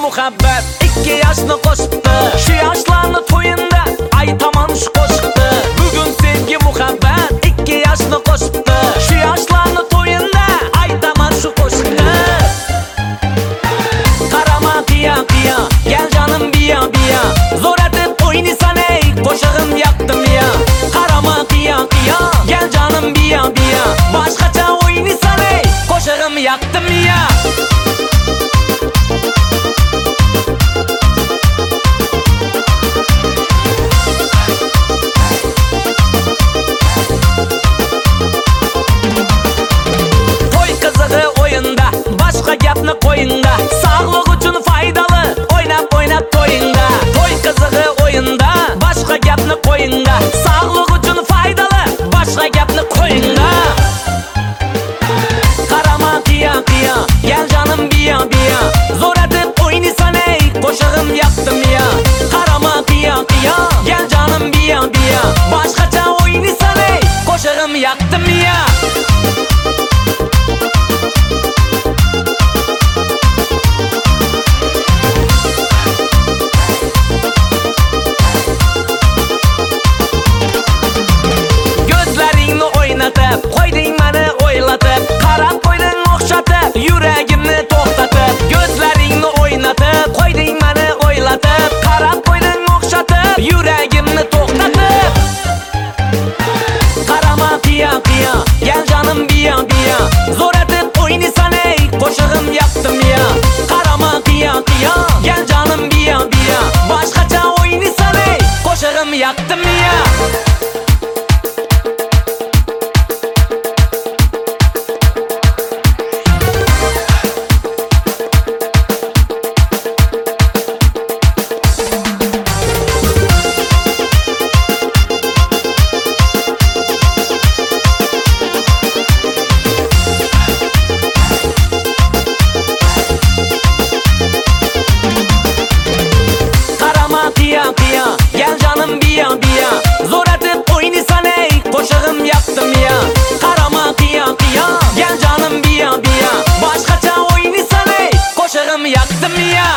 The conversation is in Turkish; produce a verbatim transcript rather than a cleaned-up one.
muhabbet ikki yoshni qo'shibdi. Shu yoshlarni to'yinda aytaman shu qo'shiqni. Bugun sevgi muhabbet ikki yoshni qo'shibdi. Shu yoshlarni to'yinda aytaman shu qo'shiqni. Qarama qiya qiya, gel canım biya biya. Zo'r etib o'ynasan ey, qo'shig'im yoqdim ya. Qarama qiya qiya, gel canım biya biya. Boshqacha o'ynasan ey, qo'shig'im yoqdim ya. Gapni qo'yingda, sog'liq uchun foydali, o'ynab o'ynab to'yingda. To'y qizig'i o'yinda, boshqa gapni qo'yingda, sog'liq uchun foydali, boshqa gapni qo'yingda. Qarama qiya qiya, gel canım biya biya. Zo'r etib o'ynasan ey, qo'shig'im yoqdim ya. Qarama qiya qiya, gel canım biya biya. Boshqacha o'ynasan ey, qo'shig'im yoqdim ya. Qo'yding meni o'ylatib, qarab qo'yding o'xshatib, yuragimni to'xtatib. Ko'zlaringni o'ynatib, qo'yding meni o'ylatib, qarab qo'yding o'xshatib, yuragimni to'xtatib. Qarama qiya qiya, gel canım biya biya. Zo'r etib o'ynasan ey, qo'shig'im yoqdim ya. Qarama qiya qiya, gel canım biya biya. Boshqacha o'ynasan ey, qo'shig'im yoqdim ya. Gel canım biya biya. Zo'r etib o'ynasan ey, qo'shig'im yoqdim ya. Qarama qiya qiya, gel canım biya biya. Boshqacha o'ynasan ey, qo'shig'im yoqdim ya.